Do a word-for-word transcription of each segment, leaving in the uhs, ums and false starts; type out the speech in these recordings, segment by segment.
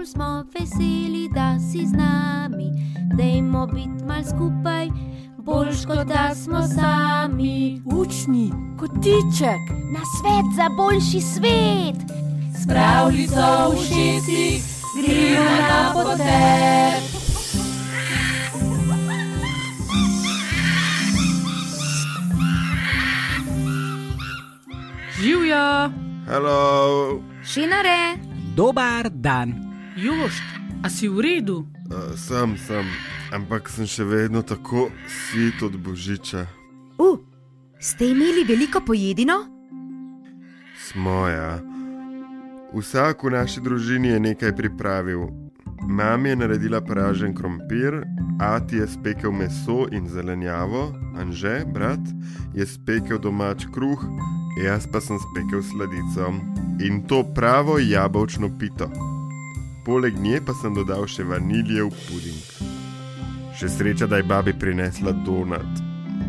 smo veseli, da si z nami. Dajmo biti mal skupaj, boljš kot da smo sami. Učni kotiček, na svet za boljši svet. s pravljico v ušesih gremo na potep. Živjo! Hello! Šinare! Dobar dan. Jošt, a si v redu? Uh, sem, sem, ampak sem še vedno tako sit od Božiča. Uh, ste imeli veliko pojedino? Smo, ja. Vsak v naši družini je nekaj pripravil. Mami je naredila pražen krompir, ati je spekel meso in zelenjavo, Anže, brat, je spekel domač kruh, jaz pa sem spekel sladico. In to pravo jabolčno pito. Poleg nje pa sem dodal še vaniljev puding. Še sreča, da je babi prinesla donat.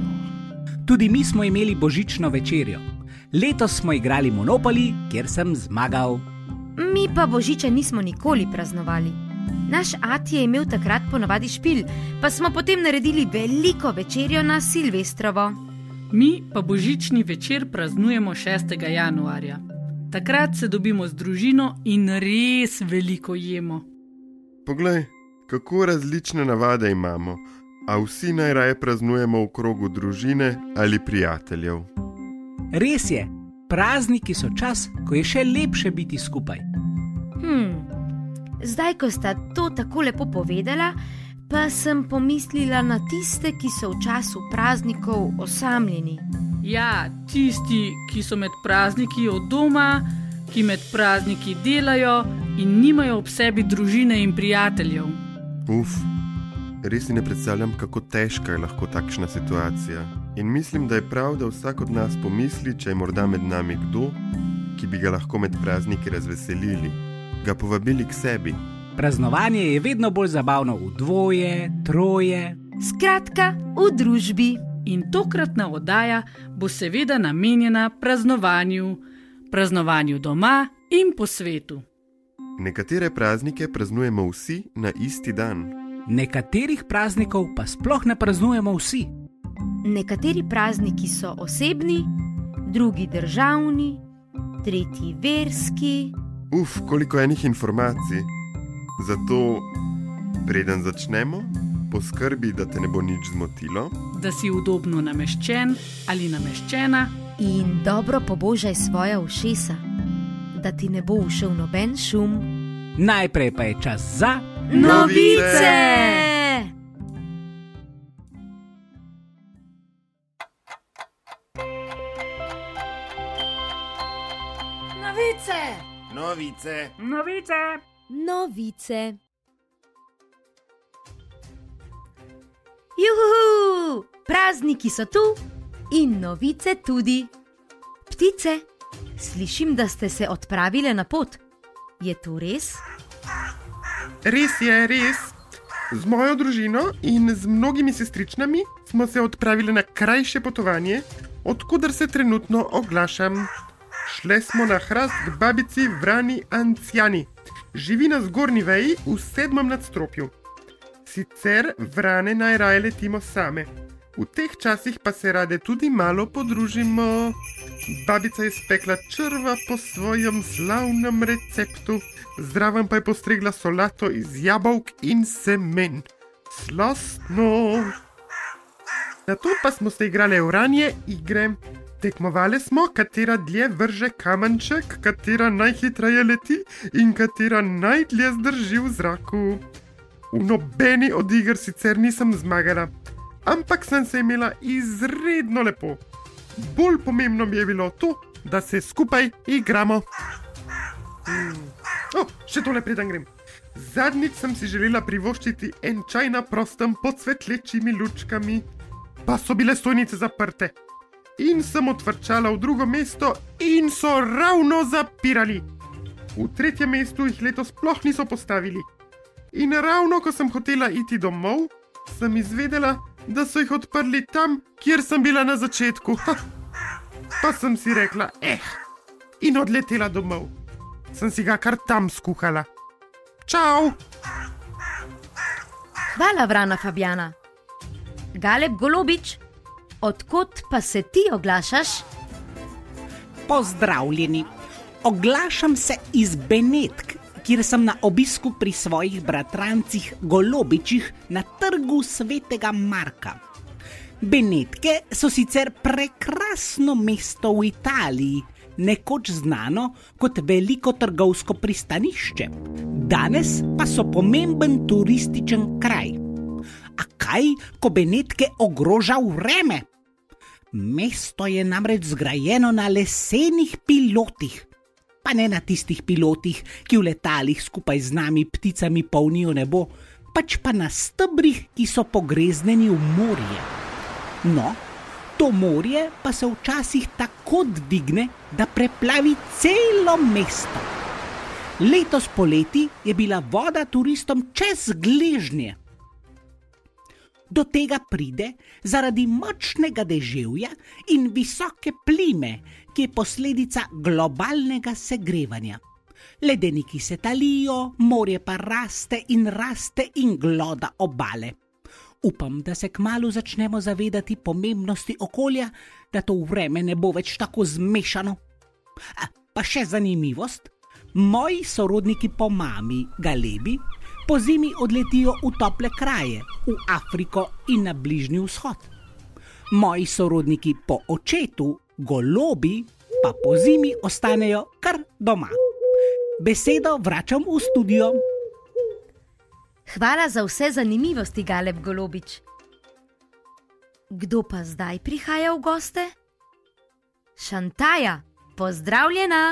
Tudi mi smo imeli božično večerjo. Letos smo igrali Monopoly, kjer sem zmagal. Mi pa Božiča nismo nikoli praznovali. Naš ati je imel takrat ponavadi špil, pa smo potem naredili veliko večerjo na Silvestrovo. Mi pa božični večer praznujemo šestega januarja. Takrat se dobimo z družino in res veliko jemo. Poglej, kako različne navade imamo, a vsi najraje praznujemo v krogu družine ali prijateljev. Res je, prazniki so čas, ko je še lepše biti skupaj. Hmm, zdaj, ko sta to tako lepo povedala, pa sem pomislila na tiste, ki so v času praznikov osamljeni. Ja, tisti, ki so med prazniki od doma, ki med prazniki delajo in nimajo ob sebi družine in prijateljev. Uf, res si ne predstavljam, kako težka je lahko takšna situacija. In mislim, da je prav, da vsak od nas pomisli, če je morda med nami kdo, ki bi ga lahko med prazniki razveselili, ga povabili k sebi. Praznovanje je vedno bolj zabavno v dvoje, troje. Skratka, v družbi. In tokratna oddaja bo seveda namenjena praznovanju, praznovanju doma in po svetu. Nekatere praznike praznujemo vsi na isti dan. Nekaterih praznikov pa sploh ne praznujemo vsi. Nekateri prazniki so osebni, drugi državni, tretji verski. Uf, koliko enih informacij. Zato, preden začnemo, poskrbi, da te ne bo nič zmotilo, da si udobno nameščen ali nameščena in dobro pobožaj svoja ušesa, da ti ne bo ušel noben šum. Najprej pa je čas za novice! Novice! Novice! Novice! Novice. Juhu! Prazniki so tu in novice tudi. Ptice, slišim, da ste se odpravile na pot. Je to res? Res je, res. Z mojo družino in z mnogimi sestričnami smo se odpravili na krajše potovanje, odkuder se trenutno oglašam. Šle smo na hrast k babici Vrani Anciani. Živi na zgornji veji v sedmem nadstropju. Sicer vrane najraje letimo same. V teh časih pa se rade tudi malo podružimo. Babica je spekla črva po svojem slavnem receptu, zraven pa je postregla solato iz jabolk in semen. Slastno! Nato pa smo se igrali vranje igre. Tekmovali smo, katera dlje vrže kamenček, katera najhitreje leti in katera najdlje zdrži v zraku. V nobeni od iger sicer nisem zmagala, ampak sem se imela izredno lepo. Bolj pomembno mi je bilo to, da se skupaj igramo. Hmm. Oh, še tole preden grem. Zadnjič sem si želela privoščiti en čaj na prostem pod svetlečimi lučkami, pa so bile stojnice zaprte. In sem odvrčala v drugo mesto in so ravno zapirali. V tretjem mestu jih letos sploh niso postavili. In ravno ko sem hotela iti domov, sem izvedela, da so jih odprli tam, kjer sem bila na začetku. Ha. Pa sem si rekla, eh, in odletela domov. Sem si ga kar tam skuhala. Čau! Hvala, vrana Fabjana. Galeb Golobič, odkot pa se ti oglašaš? Pozdravljeni. Oglašam se iz Benetk, kjer sem na obisku pri svojih bratrancih Golobičih na trgu Svetega Marka. Benetke so sicer prekrasno mesto v Italiji, nekoč znano kot veliko trgovsko pristanišče. Danes pa so pomemben turističen kraj. A kaj, ko Benetke ogroža vreme? Mesto je namreč zgrajeno na lesenih pilotih. Pa ne na tistih pilotih, ki v letalih skupaj z nami pticami polnijo nebo, pač pa na stebrih, ki so pogrezneni v morje. No, to morje pa se včasih tako dvigne, da preplavi celo mesto. Letos poleti je bila voda turistom čez gležnje. Do tega pride zaradi močnega deževja in visoke plime, ki je posledica globalnega segrevanja. Ledeniki se talijo, morje pa raste in raste in gloda obale. Upam, da se kmalu začnemo zavedati pomembnosti okolja, da to vreme ne bo več tako zmešano. A, pa še zanimivost, moji sorodniki po mami, Galebi, po zimi odletijo v tople kraje, v Afriko in na Bližnji vzhod. Moji sorodniki po očetu, Golobi, pa po zimi ostanejo kar doma. Besedo vračam v studio. Hvala za vse zanimivosti, Galeb Golobič. Kdo pa zdaj prihaja v goste? Šantaja, pozdravljena!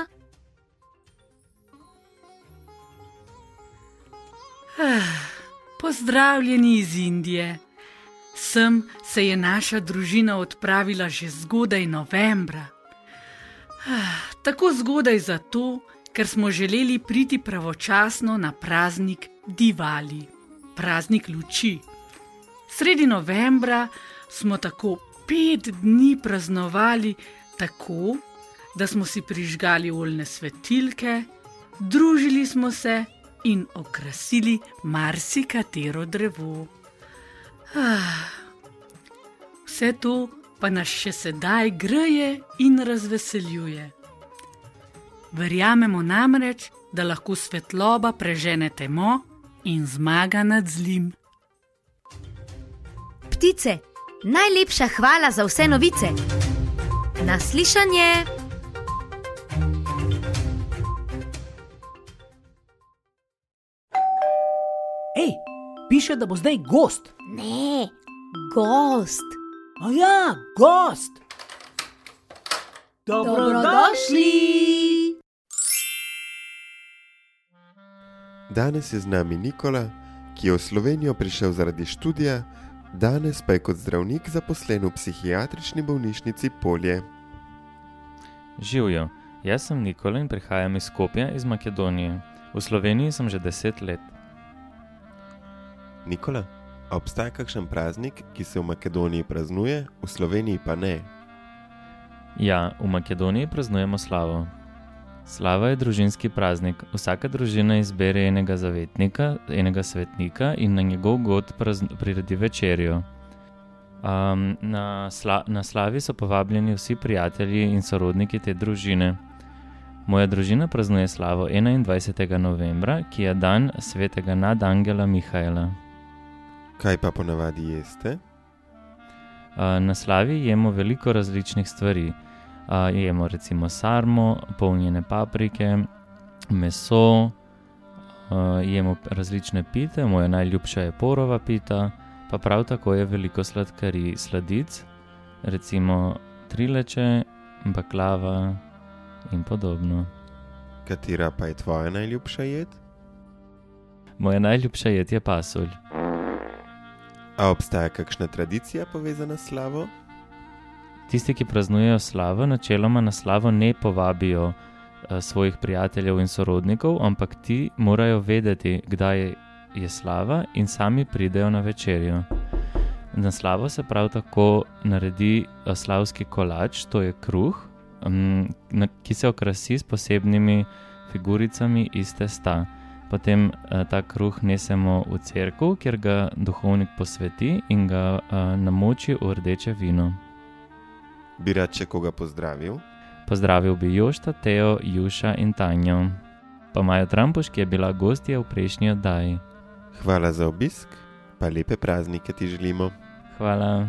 Ah, pozdravljeni iz Indije. Sem se je naša družina odpravila že zgodaj novembra. Ah, tako zgodaj zato, ker smo želeli priti pravočasno na praznik Divali, praznik luči. Sredi novembra smo tako pet dni praznovali tako, da smo si prižgali oljne svetilke, družili smo se in okrasili marsikatero drevo. Ah, vse to pa nas še sedaj greje in razveseljuje. Verjamemo namreč, da lahko svetloba prežene temo in zmaga nad zlim. Ptice, najlepša hvala za vse novice. Naslišanje! Ej, piše, da bo zdaj gost. Ne, gost. A ja, gost. Dobrodošli! Danes je z nami Nikola, ki je v Slovenijo prišel zaradi študija, danes pa je kot zdravnik zaposlen v psihiatrični bolnišnici Polje. Živjo, jaz sem Nikola in prihajam iz Skopja iz Makedonije. V Sloveniji sem že deset let. Nikola, a obstaja kakšen praznik, ki se v Makedoniji praznuje, v Sloveniji pa ne? Ja, v Makedoniji praznujemo slavo. Slava je družinski praznik. Vsaka družina izbere enega zavetnika, enega svetnika in na njegov god prazn- priredi večerjo. Um, na, sla- na slavi so povabljeni vsi prijatelji in sorodniki te družine. Moja družina praznuje slavo enaindvajsetega novembra, ki je dan svetega nadangela Mihaela. Kaj pa ponavadi jeste? Uh, na slavi jemo veliko različnih stvari. Uh, jemo recimo sarmo, polnjene paprike, meso, uh, jemo različne pite, moja najljubša je porova pita, pa prav tako je veliko sladkarij, sladic, recimo trileče, baklava in podobno. Katera pa je tvoja najljubša jed? Moja najljubša jed je pasulj. A obstaja kakšna tradicija povezana s slavo? Tisti, ki praznujejo slavo, načeloma na slavo ne povabijo uh, svojih prijateljev in sorodnikov, ampak ti morajo vedeti, kdaj je, je slava in sami pridejo na večerjo. Na slavo se prav tako naredi uh, slavski kolač, to je kruh, um, na, ki se okrasi s posebnimi figuricami iz testa. Potem uh, ta kruh nesemo v cerkev, kjer ga duhovnik posveti in ga uh, namoči v rdeče vino. Bi rad še koga pozdravil? Pozdravil bi Jošta, Teo, Juša in Tanjo. Pa Majo Trampuš, ki je bila gostja v prejšnji oddaji. Hvala za obisk, pa lepe praznike ti želimo. Hvala.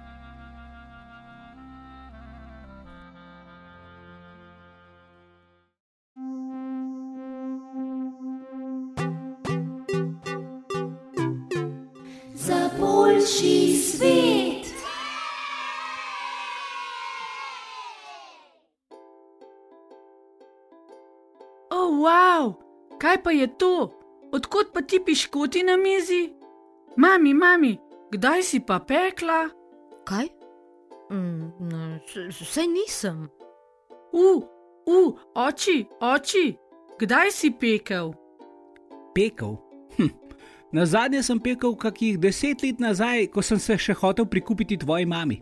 Za boljši svet. O, oh, wow, kaj pa je to? Odkot pa ti piškoti na mizi? Mami, mami, kdaj si pa pekla? Kaj? Mm, saj nisem. U, u, oči, oči, kdaj si pekel? Pekel? Hm. Nazadnje sem pekel kakih deset let nazaj, ko sem se še hotel prikupiti tvoji mami.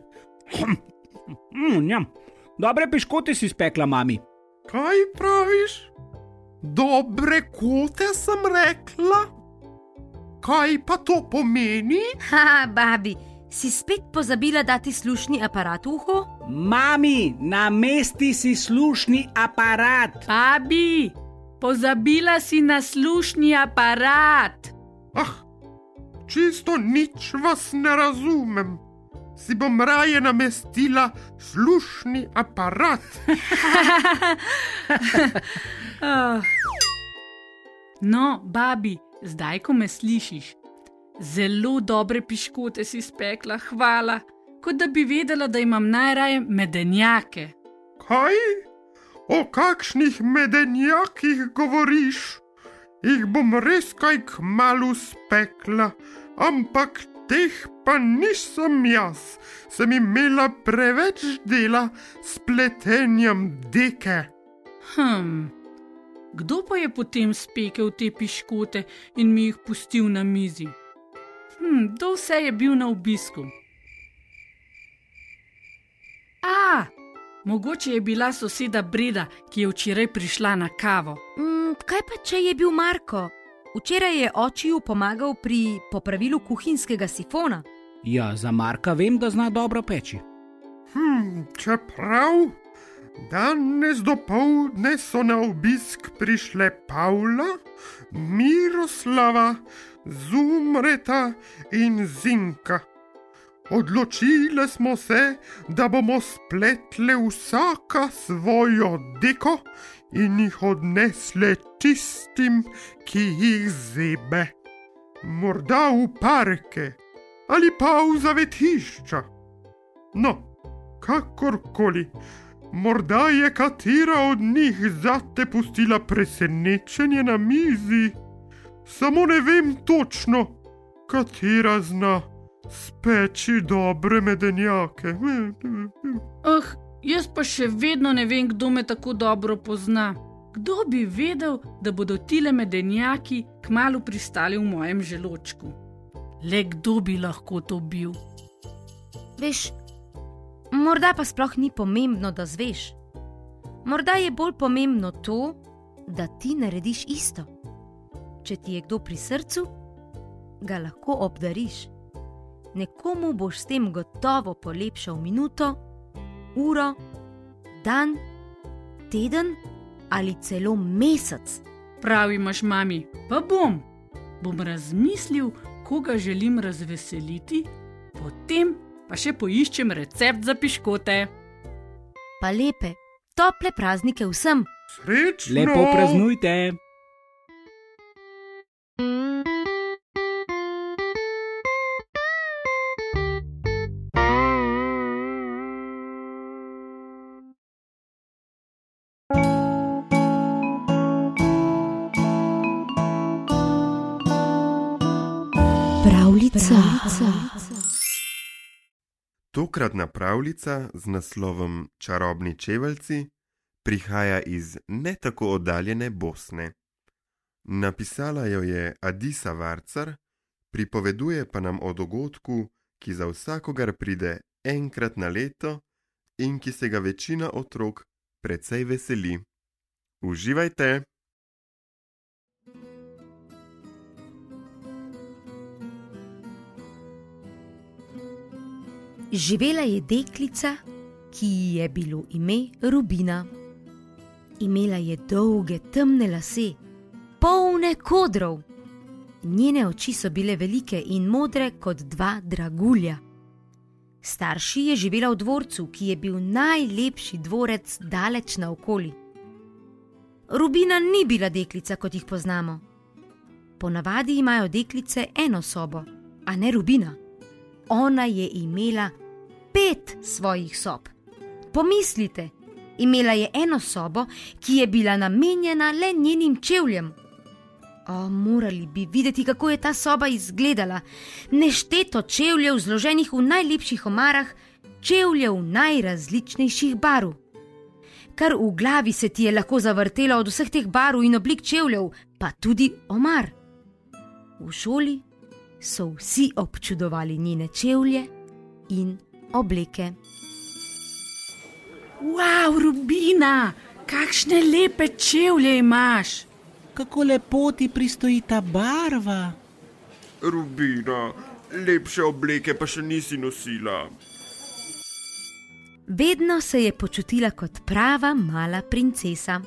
mm, Dobre piškote si spekla, mami. Kaj praviš? Dobre kote sem rekla? Kaj pa to pomeni? Ha, babi, si spet pozabila dati slušni aparat v uho? Mami, namesti si slušni aparat. Babi, pozabila si na slušni aparat. Ah, čisto nič vas ne razumem. Si bom raje namestila slušni aparat. uh. No, babi, zdaj, ko me slišiš, zelo dobre piškote si spekla, hvala, kot da bi vedela, da imam najraje medenjake. Kaj? O kakšnih medenjakih govoriš? Jih bom res kaj kmalu spekla, ampak teh pa nisem jaz, sem imela preveč dela s pletenjem deke. Hm, kdo pa je potem spekel te piškote in mi jih pustil na mizi? Hm, kdo vse je bil na obisku? A, mogoče je bila soseda Breda, ki je včeraj prišla na kavo. Mm, kaj pa, če je bil Marko? Včeraj je očiju pomagal pri popravilu kuhinjskega sifona. Ja, za Marka vem, da zna dobro peči. Hm, čeprav danes dopoldne so na obisk prišle Pavla, Miroslava, Zumreta in Zinka. Odločile smo se, da bomo spletle vsaka svojo deko in jih odnesle tistim, ki jih zebe. Morda v parke ali pa v zavetišča. No, kakorkoli, morda je katera od njih zate pustila presenečenje na mizi. Samo ne vem točno, katera zna speči dobre medenjake. Ah, jaz pa še vedno ne vem, kdo me tako dobro pozna. Kdo bi vedel, da bodo tile medenjaki kmalu pristali v mojem želočku? Le kdo bi lahko to bil? Veš, morda pa sploh ni pomembno, da zveš. Morda je bolj pomembno to, da ti narediš isto. Če ti je kdo pri srcu, ga lahko obdariš. Nekomu boš s tem gotovo polepšal minuto, uro, dan, teden ali celo mesec. Prav imaš, mami, pa bom. Bom razmislil, koga želim razveseliti, potem pa še poiščem recept za piškote. Pa lepe, tople praznike vsem. Srečno! Lepo praznujte! Pravljica. Tokratna pravljica z naslovom Čarobni čeveljci prihaja iz ne tako oddaljene Bosne. Napisala jo je Adisa Varcar, pripoveduje pa nam o dogodku, ki za vsakogar pride enkrat na leto in ki se ga večina otrok precej veseli. Uživajte! Živela je deklica, ki ji je bilo ime Rubina. Imela je dolge, temne lase, polne kodrov. Njene oči so bile velike in modre kot dva dragulja. Starši je živela v dvorcu, ki je bil najlepši dvorec daleč naokoli. Rubina ni bila deklica, kot jih poznamo. Ponavadi imajo deklice eno sobo, a ne Rubina. Ona je imela pet svojih sob. Pomislite, imela je eno sobo, ki je bila namenjena le njenim čevljem. O, morali bi videti, kako je ta soba izgledala. Nešteto čevljev zloženih v najlepših omarah, čevljev najrazličnejših barv. Kar v glavi se ti je lahko zavrtelo od vseh teh barv in oblik čevljev, pa tudi omar. V šoli so vsi občudovali njene čevlje in obleke. Wow, Rubina, kakšne lepe čevlje imaš! Kako lepo ti pristoji ta barva. Rubina, lepše obleke pa še nisi nosila. Vedno se je počutila kot prava mala princesa.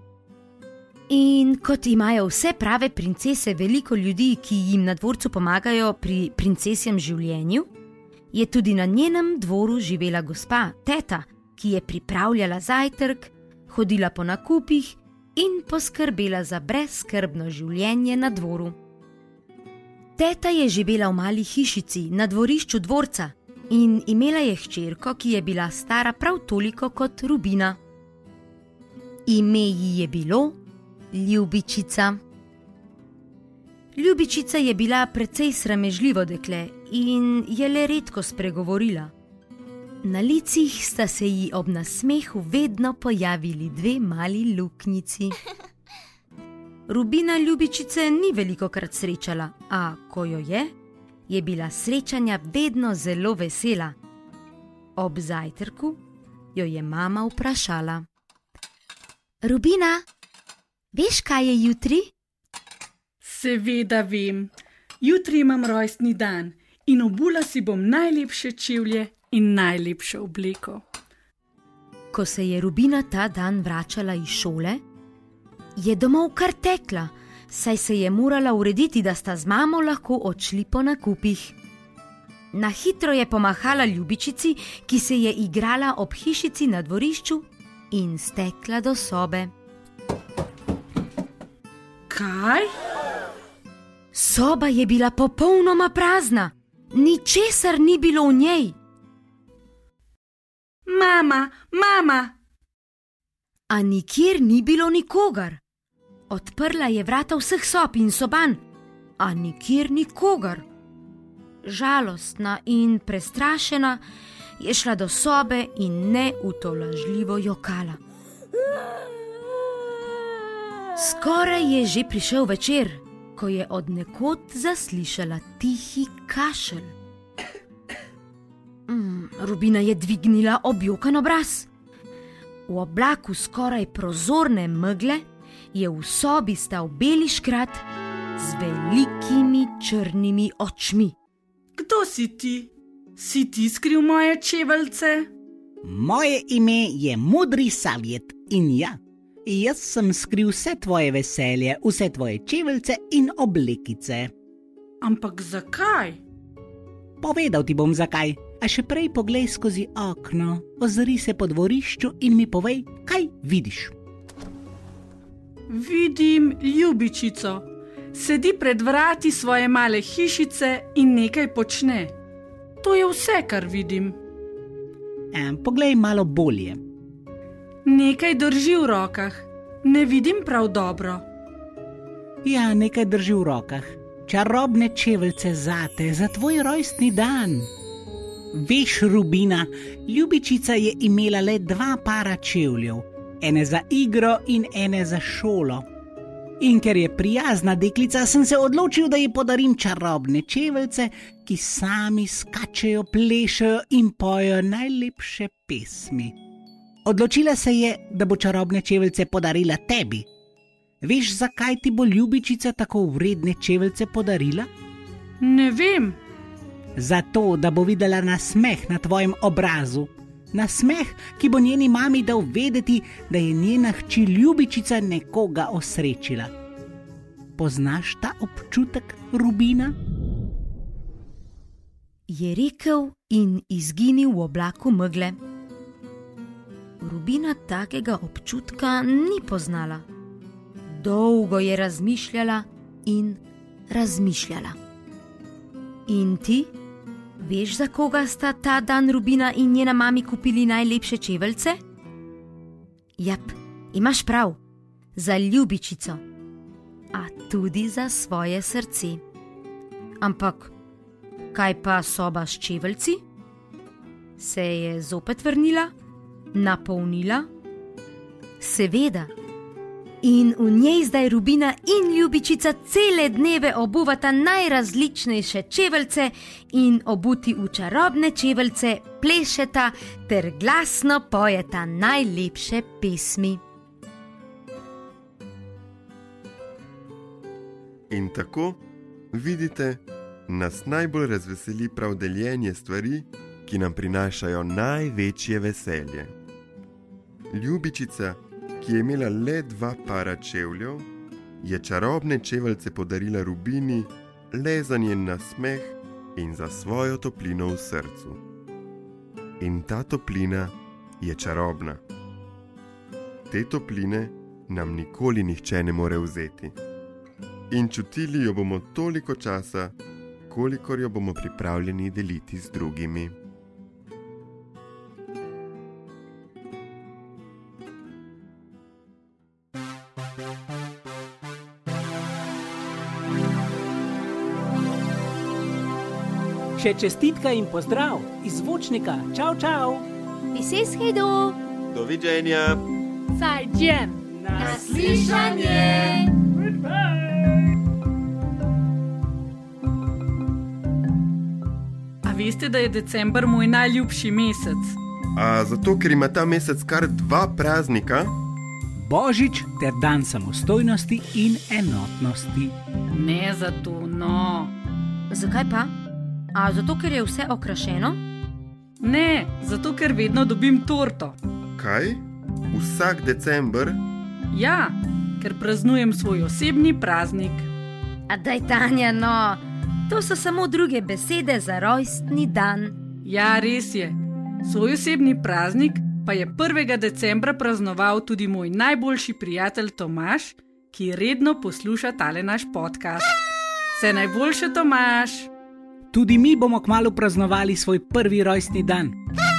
In kot imajo vse prave princese veliko ljudi, ki jim na dvorcu pomagajo pri princesjem življenju, je tudi na njenem dvoru živela gospa, teta, ki je pripravljala zajtrk, hodila po nakupih in poskrbela za brezskrbno življenje na dvoru. Teta je živela v mali hišici na dvorišču dvorca in imela je hčerko, ki je bila stara prav toliko kot Rubina. Ime ji je bilo Ljubičica. Ljubičica je bila precej sramežljivo dekle in je le redko spregovorila. Na licih sta se ji ob nasmehu vedno pojavili dve mali luknjici. Rubina Ljubičice ni velikokrat srečala, a ko jo je, je bila srečanja vedno zelo vesela. Ob zajtrku jo je mama vprašala: Rubina, veš, kaj je jutri? Seveda vem. Jutri imam rojstni dan in obula si bom najlepše čevlje in najlepšo obleko. Ko se je Rubina ta dan vračala iz šole, je domov kar tekla, saj se je morala urediti, da sta z mamo lahko odšli po nakupih. Na hitro je pomahala Ljubičici, ki se je igrala ob hišici na dvorišču, in stekla do sobe. Kaj? Soba je bila popolnoma prazna, ničesar ni bilo v njej. Mama, mama! A nikjer ni bilo nikogar. Odprla je vrata vseh sob in soban, a nikjer nikogar. Žalostna in prestrašena je šla do sobe in neutolažljivo jokala. Skoraj je že prišel večer, ko je od nekod zaslišala tihi kašelj. Mm, Rubina je dvignila objokan obraz. V oblaku skoraj prozorne megle je v sobi stal beli škrat z velikimi črnimi očmi. Kdo si ti? Si ti skril moje čeveljce? Moje ime je Modri Savjet in ja, jaz sem skril vse tvoje veselje, vse tvoje čeveljce in oblekice. Ampak zakaj? Povedal ti bom zakaj, a še prej poglej skozi okno, ozri se po dvorišču in mi povej, kaj vidiš. Vidim Ljubičico. Sedi pred vrati svoje male hišice in nekaj počne. To je vse, kar vidim. E, poglej malo bolje. Nekaj drži v rokah. Ne vidim prav dobro. Ja, nekaj drži v rokah. Čarobne čeveljce zate, za tvoj rojstni dan. Veš, Rubina, Ljubičica je imela le dva para čevljev, ene za igro in ene za šolo. In ker je prijazna deklica, sem se odločil, da ji podarim čarobne čeveljce, ki sami skačejo, plešejo in pojejo najlepše pesmi. Odločila se je, da bo čarobne čeveljce podarila tebi. Veš, zakaj ti bo Ljubičica tako vredne čeveljce podarila? Ne vem. Zato, da bo videla nasmeh na tvojem obrazu. Nasmeh, ki bo njeni mami dal vedeti, da je njena hči ljubičica nekoga osrečila. Poznaš ta občutek, Rubina? Je rekel in izginil v oblaku megle. Rubina takega občutka ni poznala. Dolgo je razmišljala in razmišljala. In ti? Veš, za koga sta ta dan Rubina in njena mami kupili najlepše čeveljce? Jap, imaš prav, za ljubičico, a tudi za svoje srce. Ampak, kaj pa soba s čeveljci? Se je zopet vrnila, napolnila? Seveda. In v njej zdaj Rubina in ljubičica cele dneve obuvata najrazličnejše čeveljce in obuti v čarobne čeveljce plešeta ter glasno pojeta najlepše pesmi. In tako, vidite, nas najbolj razveseli prav deljenje stvari, ki nam prinašajo največje veselje. Ljubičica, ki je imela le dva para čevljev, je čarobne čeveljce podarila Rubini le za njen nasmeh in za svojo toplino v srcu. In ta toplina je čarobna. Te topline nam nikoli nihče ne more vzeti. In čutili jo bomo toliko časa, kolikor jo bomo pripravljeni deliti z drugimi. Še čestitka in pozdrav iz zvočnika. Čau, čau. Piseshedo. Doviđenja. Zajđen. Naslišanje. A veste, da je december moj najljubši mesec? A zato, ker ima ta mesec kar dva praznika? Božič ter dan samostojnosti in enotnosti. Ne zato, no. Zakaj pa? A zato, ker je vse okrašeno? Ne, zato, ker vedno dobim torto. Kaj? Vsak december? Ja, ker praznujem svoj osebni praznik. A daj, Tanja, no, to so samo druge besede za rojstni dan. Ja, res je. Svoj osebni praznik pa je prvega decembra praznoval tudi moj najboljši prijatelj Tomaž, ki redno posluša tale naš podcast. Vse najboljše, Tomaž! Tudi mi bomo kmalu praznovali svoj prvi rojstni dan.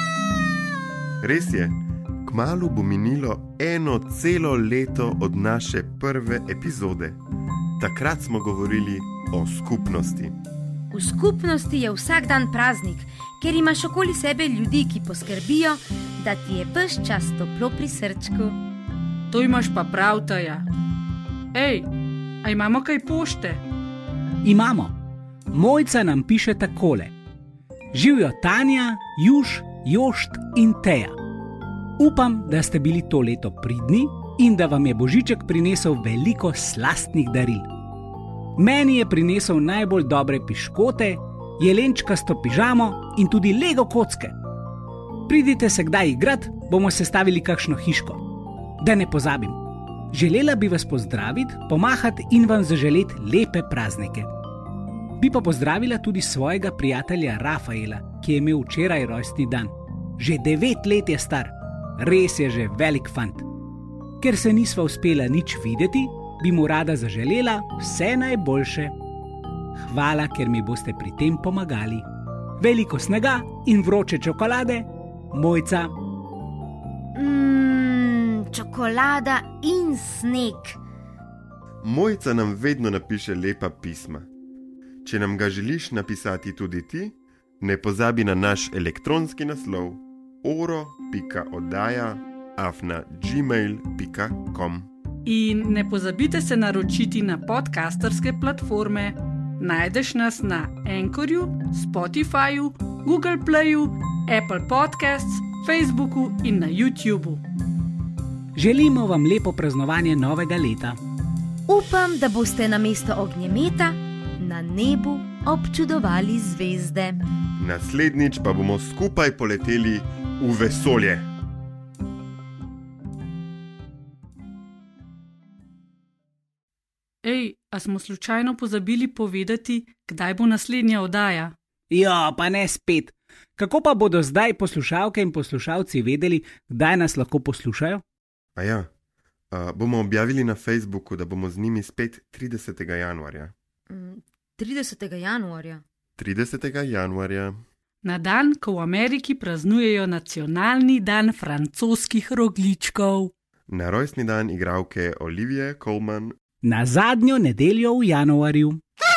Res je, kmalu bo minilo eno celo leto od naše prve epizode. Takrat smo govorili o skupnosti. V skupnosti je vsak dan praznik, ker imaš okoli sebe ljudi, ki poskrbijo, da ti je ves čas toplo pri srčku. To imaš pa prav, Taja. Ej, a imamo kaj pošte? Imamo. Mojca nam piše takole. Živjo Tanja, Juž, Jošt in Teja. Upam, da ste bili to leto pridni in da vam je Božiček prinesel veliko slastnih daril. Meni je prinesel najbolj dobre piškote, jelenčkasto pižamo in tudi Lego kocke. Pridite se kdaj igrat, bomo sestavili kakšno hiško. Da ne pozabim, želela bi vas pozdraviti, pomahati in vam zaželeti lepe praznike. Bi pa pozdravila tudi svojega prijatelja Rafaela, ki je imel včeraj rojstni dan. Že devet let je star, res je že velik fant. Ker se nisva uspela nič videti, bi mu rada zaželela vse najboljše. Hvala, ker mi boste pri tem pomagali. Veliko snega in vroče čokolade, Mojca. Mmm, čokolada in sneg. Mojca nam vedno napiše lepa pisma. Če nam ga želiš napisati tudi ti, ne pozabi na naš elektronski naslov oro pika oddaja afna gmail pika com. In ne pozabite se naročiti na podcasterske platforme. Najdeš nas na Anchorju, Spotifyju, Google Playu, Apple Podcasts, Facebooku in na YouTubu. Želimo vam lepo praznovanje novega leta. Upam, da boste namesto ognjemeta na nebu občudovali zvezde. Naslednjič pa bomo skupaj poleteli v vesolje. Ej, a smo slučajno pozabili povedati, kdaj bo naslednja oddaja? Ja, pa ne spet. Kako pa bodo zdaj poslušalke in poslušalci vedeli, kdaj nas lahko poslušajo? A ja, a, bomo objavili na Facebooku, da bomo z njimi spet tridesetega januarja. tridesetega januarja. tridesetega januarja. Na dan, ko v Ameriki praznujejo nacionalni dan francoskih rogljičkov. Na rojstni dan igralke Olivije Colman. Na zadnjo nedeljo v januarju.